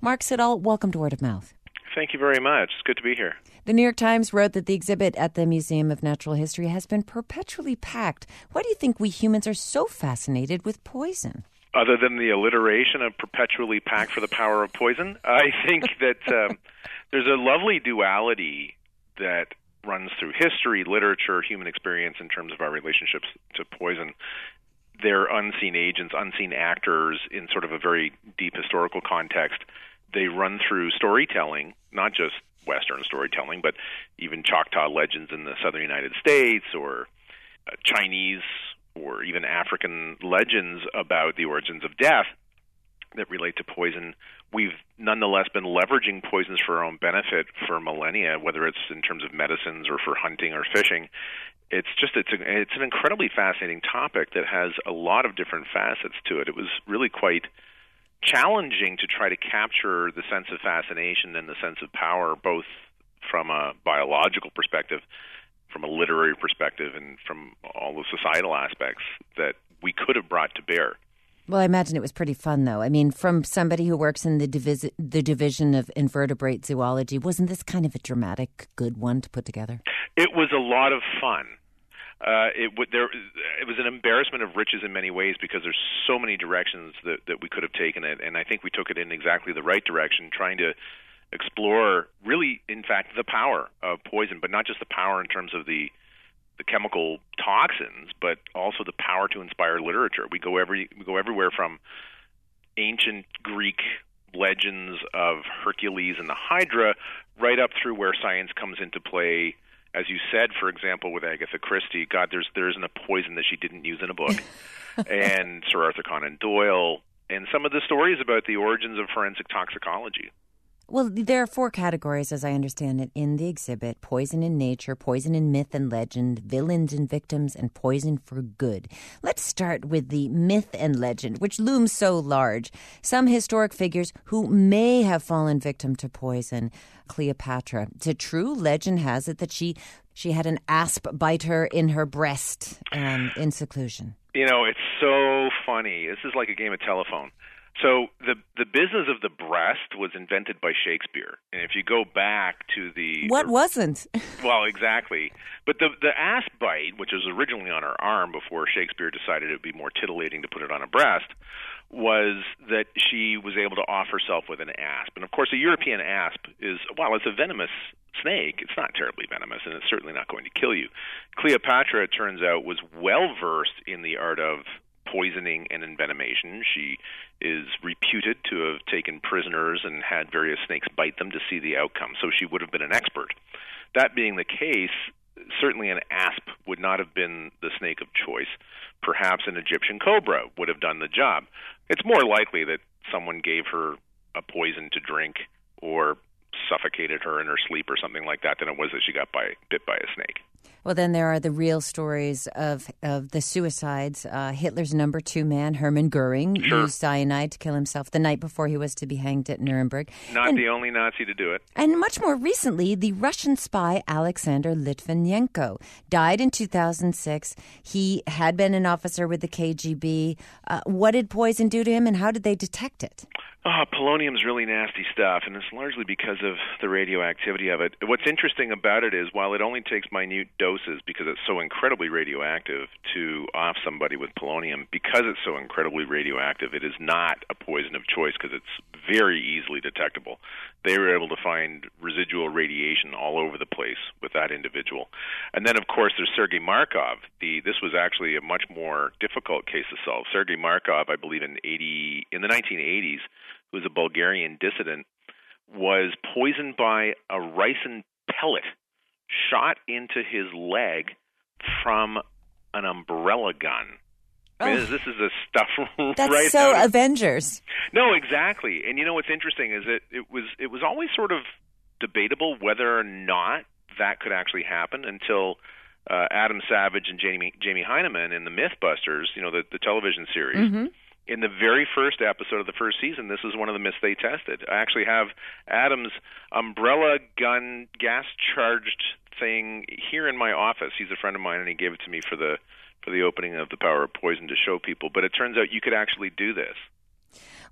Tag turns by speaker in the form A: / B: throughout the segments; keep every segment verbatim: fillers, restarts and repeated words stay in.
A: Mark Siddall, welcome to Word of Mouth.
B: Thank you very much. It's good to be here.
A: The New York Times wrote that the exhibit at the Museum of Natural History has been perpetually packed. Why do you think we humans are so fascinated with poison?
B: Other than the alliteration of perpetually packed for the power of poison, I think that um, there's a lovely duality that runs through history, literature, human experience in terms of our relationships to poison. They're unseen agents, unseen actors in sort of a very deep historical context. They run through storytelling, not just Western storytelling, but even Choctaw legends in the southern United States, or uh, Chinese or even African legends about the origins of death that relate to poison. We've nonetheless been leveraging poisons for our own benefit for millennia, whether it's in terms of medicines or for hunting or fishing. It's just it's a, it's an incredibly fascinating topic that has a lot of different facets to it. It was really quite challenging to try to capture the sense of fascination and the sense of power, both from a biological perspective, from a literary perspective, and from all the societal aspects that we could have brought to bear.
A: Well, I imagine it was pretty fun, though. I mean, from somebody who works in the, divis- the division of invertebrate zoology, wasn't this kind of a dramatic, good one to put together?
B: It was a lot of fun. Uh, it, w- there, it was an embarrassment of riches in many ways because there's so many directions that, that we could have taken it, and I think we took it in exactly the right direction, trying to explore really, in fact, the power of poison, but not just the power in terms of the the chemical toxins, but also the power to inspire literature. We go every we go everywhere from ancient Greek legends of Hercules and the Hydra right up through where science comes into play. As you said, for example, with Agatha Christie, God, there's there isn't a poison that she didn't use in a book. And Sir Arthur Conan Doyle, and some of the stories about the origins of forensic toxicology.
A: Well, there are four categories, as I understand it, in the exhibit: poison in nature, poison in myth and legend, villains and victims, and poison for good. Let's start with the myth and legend, which looms so large. Some historic figures who may have fallen victim to poison. Cleopatra. The true legend has it that she she had an asp bite her in her breast um, in seclusion.
B: You know, it's so funny. This is like a game of telephone. So the the business of the breast was invented by Shakespeare, and if you go back to the
A: what wasn't
B: well, exactly. But the the asp bite, which was originally on her arm before Shakespeare decided it would be more titillating to put it on a breast, was that she was able to off herself with an asp. And of course, a European asp is, while it's a venomous snake, it's not terribly venomous, and it's certainly not going to kill you. Cleopatra, it turns out, was well versed in the art of poisoning and envenomation. She is reputed to have taken prisoners and had various snakes bite them to see the outcome, so she would have been an expert. That being the case, certainly an asp would not have been the snake of choice. Perhaps an Egyptian cobra would have done the job. It's more likely that someone gave her a poison to drink or suffocated her in her sleep or something like that than it was that she got by, bit by a snake.
A: Well, then there are the real stories of, of the suicides. Uh, Hitler's number two man, Hermann Goering,
B: sure.
A: used cyanide to kill himself the night before he was to be hanged at Nuremberg.
B: Not
A: and,
B: the only Nazi to do it.
A: And much more recently, the Russian spy Alexander Litvinenko died in two thousand six. He had been an officer with the K G B. Uh, what did poison do to him, and how did they detect it?
B: Oh, polonium's really nasty stuff, and it's largely because of the radioactivity of it. What's interesting about it is, while it only takes minute doses because it's so incredibly radioactive to off somebody with polonium, because it's so incredibly radioactive, it is not a poison of choice because it's very easily detectable. They were able to find residual radiation all over the place with that individual. And then, of course, there's Sergei Markov. The, this was actually a much more difficult case to solve. Sergei Markov, I believe in eighty in the nineteen eighties, who was a Bulgarian dissident, was poisoned by a ricin pellet shot into his leg from an umbrella gun. I mean,
A: Oh.
B: this is the stuff
A: That's
B: right
A: so
B: out of-
A: Avengers.
B: No, exactly. And you know what's interesting is that it was it was always sort of debatable whether or not that could actually happen until uh, Adam Savage and Jamie Jamie Heineman in the Mythbusters, you know, the, the television series.
A: Mm-hmm.
B: In the very first episode of the first season, this is one of the myths they tested. I actually have Adam's umbrella gun gas-charged thing here in my office. He's a friend of mine, and he gave it to me for the for the opening of The Power of Poison to show people. But it turns out you could actually do this.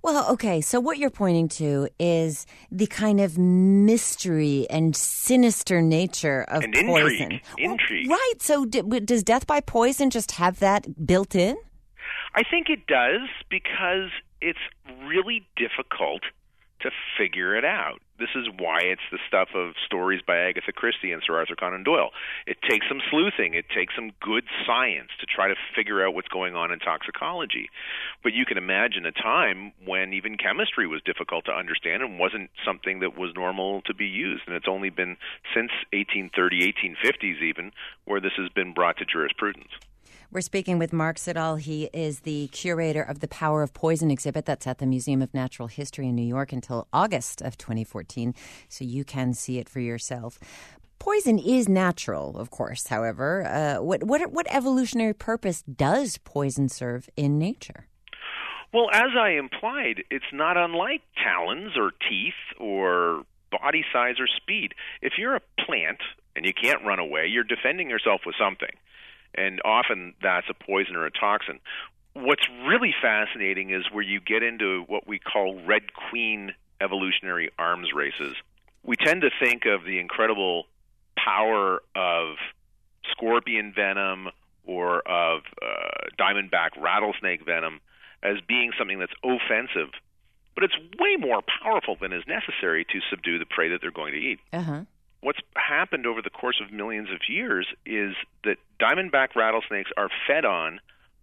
A: Well, okay, so what you're pointing to is the kind of mystery and sinister nature of
B: and
A: poison.
B: Intrigue. Intrigue.
A: Well, right, so d- does death by poison just have that built in?
B: I think it does because it's really difficult to figure it out. This is why it's the stuff of stories by Agatha Christie and Sir Arthur Conan Doyle. It takes some sleuthing. It takes some good science to try to figure out what's going on in toxicology. But you can imagine a time when even chemistry was difficult to understand and wasn't something that was normal to be used. And it's only been since eighteen thirty, eighteen fifties even, where this has been brought to jurisprudence.
A: We're speaking with Mark Siddall. He is the curator of the Power of Poison exhibit that's at the Museum of Natural History in New York until August of twenty fourteen, so you can see it for yourself. Poison is natural, of course, however. Uh, what, what, what evolutionary purpose does poison serve in nature?
B: Well, as I implied, it's not unlike talons or teeth or body size or speed. If you're a plant and you can't run away, you're defending yourself with something. And often that's a poison or a toxin. What's really fascinating is where you get into what we call Red Queen evolutionary arms races. We tend to think of the incredible power of scorpion venom or of uh, diamondback rattlesnake venom as being something that's offensive. But it's way more powerful than is necessary to subdue the prey that they're going to eat.
A: Uh-huh.
B: What's happened over the course of millions of years is that diamondback rattlesnakes are fed on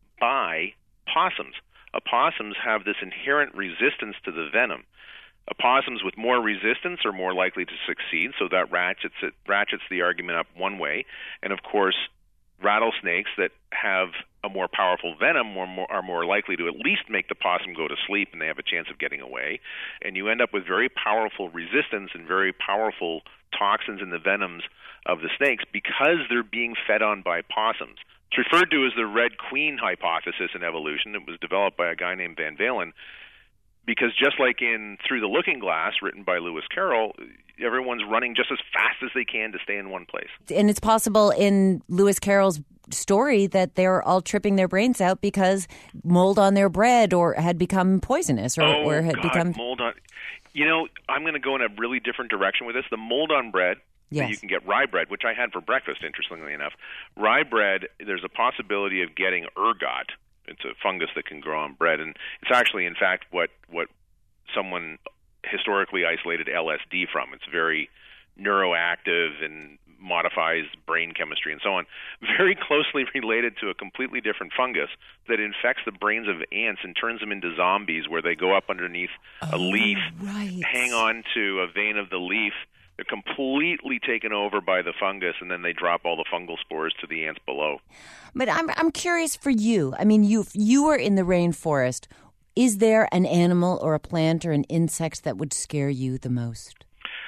B: by possums. Opossums have this inherent resistance to the venom. Opossums with more resistance are more likely to succeed, so that ratchets it, ratchets the argument up one way. And of course, rattlesnakes that have a more powerful venom are more, are more likely to at least make the possum go to sleep, and they have a chance of getting away. And you end up with very powerful resistance and very powerful toxins in the venoms of the snakes because they're being fed on by possums. It's referred to as the Red Queen hypothesis in evolution. It was developed by a guy named Van Valen because just like in Through the Looking Glass, written by Lewis Carroll, everyone's running just as fast as they can to stay in one place.
A: And it's possible in Lewis Carroll's story that they're all tripping their brains out because mold on their bread or had become poisonous or,
B: oh,
A: or had
B: God,
A: become...
B: mold on... You know, I'm going to go in a really different direction with this. The mold on bread,
A: yes.
B: You can get rye bread, which I had for breakfast, interestingly enough. Rye bread, there's a possibility of getting ergot. It's a fungus that can grow on bread, and it's actually, in fact, what, what someone historically isolated L S D from. It's very neuroactive and modifies brain chemistry and so on, very closely related to a completely different fungus that infects the brains of ants and turns them into zombies where they go up underneath
A: oh,
B: a leaf,
A: right.
B: hang on to a vein of the leaf. They're completely taken over by the fungus, and then they drop all the fungal spores to the ants below.
A: But I'm I'm curious for you. I mean, you you are in the rainforest. Is there an animal or a plant or an insect that would scare you the most?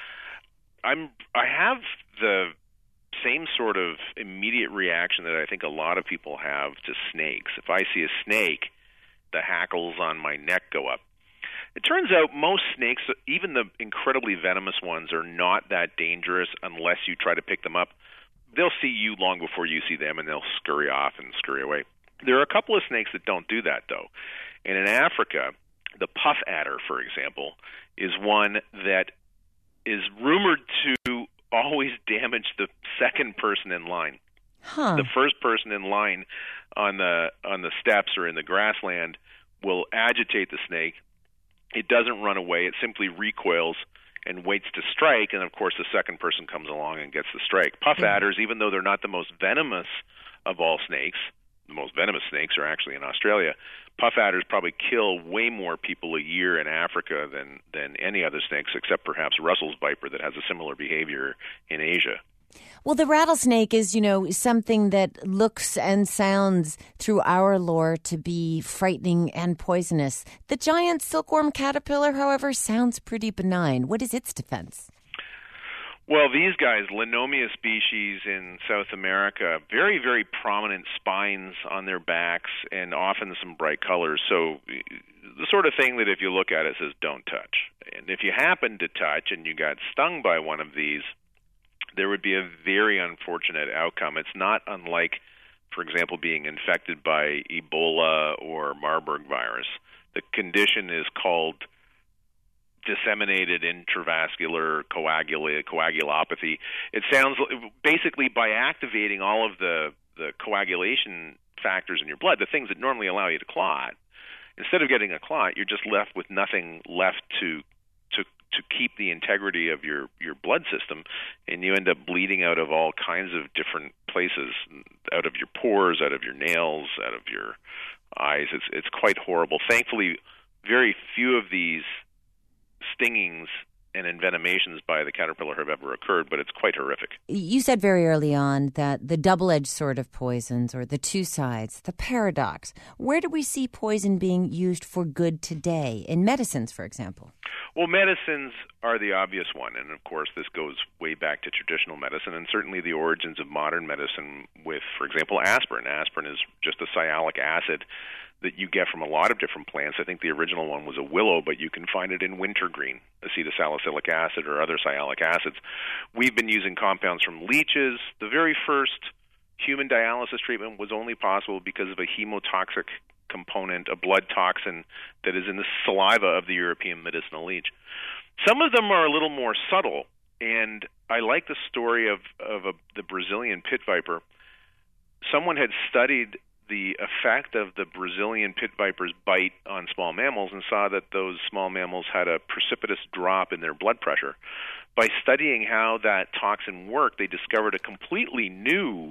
B: I'm I have the same sort of immediate reaction that I think a lot of people have to snakes. If I see a snake, the hackles on my neck go up. It turns out most snakes, even the incredibly venomous ones, are not that dangerous unless you try to pick them up. They'll see you long before you see them, and they'll scurry off and scurry away. There are a couple of snakes that don't do that, though. And in Africa, the puff adder, for example, is one that is rumored to always damage the second person in line.
A: Huh.
B: The first person in line on the on the steps or in the grassland will agitate the snake. It doesn't run away. It simply recoils and waits to strike, and of course the second person comes along and gets the strike. Puff
A: mm-hmm.
B: adders, even though they're not the most venomous of all snakes, the most venomous snakes are actually in Australia, puff adders probably kill way more people a year in Africa than, than any other snakes, except perhaps Russell's viper that has a similar behavior in Asia.
A: Well, the rattlesnake is, you know, something that looks and sounds through our lore to be frightening and poisonous. The giant silkworm caterpillar, however, sounds pretty benign. What is its defense?
B: Well, these guys, Linomia species in South America, very, very prominent spines on their backs and often some bright colors. So the sort of thing that if you look at it says, don't touch. And if you happen to touch and you got stung by one of these, there would be a very unfortunate outcome. It's not unlike, for example, being infected by Ebola or Marburg virus. The condition is called disseminated intravascular coagula, coagulopathy. It sounds basically by activating all of the, the coagulation factors in your blood, the things that normally allow you to clot, instead of getting a clot, you're just left with nothing left to to to keep the integrity of your, your blood system, and you end up bleeding out of all kinds of different places, out of your pores, out of your nails, out of your eyes. It's it's quite horrible. Thankfully, very few of these stingings and envenomations by the caterpillar have ever occurred, but it's quite horrific.
A: You said very early on that the double-edged sword of poisons, or the two sides, the paradox. Where do we see poison being used for good today, in medicines, for example?
B: Well, medicines are the obvious one, and of course this goes way back to traditional medicine, and certainly the origins of modern medicine with, for example, aspirin. Aspirin is just a sialic acid that you get from a lot of different plants. I think the original one was a willow, but you can find it in wintergreen, acetylsalicylic acid or other sialic acids. We've been using compounds from leeches. The very first human dialysis treatment was only possible because of a hemotoxic component, a blood toxin that is in the saliva of the European medicinal leech. Some of them are a little more subtle, and I like the story of, of a, the Brazilian pit viper. Someone had studied the effect of the Brazilian pit viper's bite on small mammals and saw that those small mammals had a precipitous drop in their blood pressure. By studying how that toxin worked, they discovered a completely new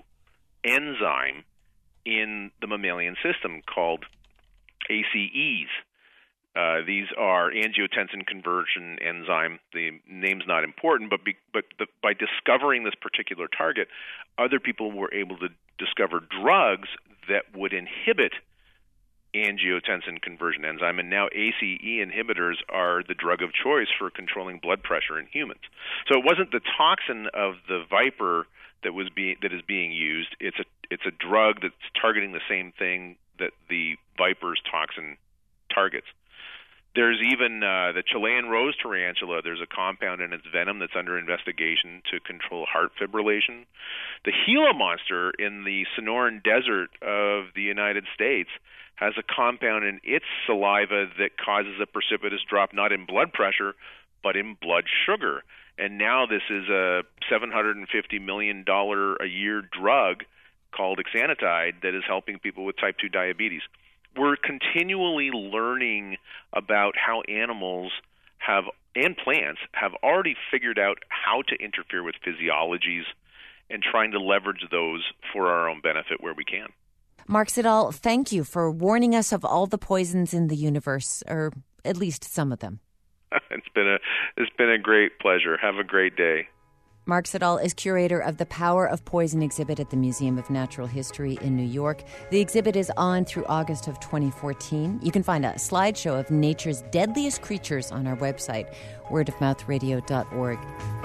B: enzyme in the mammalian system called A C Es. Uh, these are angiotensin conversion enzyme. The name's not important, but be, but the, by discovering this particular target, other people were able to discover drugs that would inhibit angiotensin conversion enzyme, and now A C E inhibitors are the drug of choice for controlling blood pressure in humans. So it wasn't the toxin of the viper that was being that is being used. It's a it's a drug that's targeting the same thing that the viper's toxin targets. There's even uh, the Chilean rose tarantula. There's a compound in its venom that's under investigation to control heart fibrillation. The Gila monster in the Sonoran Desert of the United States has a compound in its saliva that causes a precipitous drop not in blood pressure, but in blood sugar. And now this is a seven hundred fifty million dollars a year drug called exenatide that is helping people with type two diabetes. We're continually learning about how animals have and plants have already figured out how to interfere with physiologies and trying to leverage those for our own benefit where we can.
A: Mark Siddall, thank you for warning us of all the poisons in the universe, or at least some of them.
B: It's been a it's been a great pleasure. Have a great day.
A: Mark Siddall is curator of the Power of Poison exhibit at the Museum of Natural History in New York. The exhibit is on through August of twenty fourteen. You can find a slideshow of nature's deadliest creatures on our website, word of mouth radio dot org.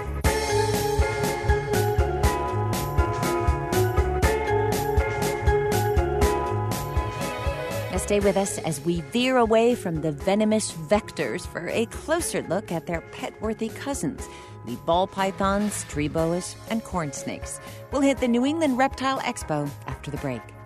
A: Now stay with us as we veer away from the venomous vectors for a closer look at their pet-worthy cousins, the ball pythons, tree boas, and corn snakes. We'll hit the New England Reptile Expo after the break.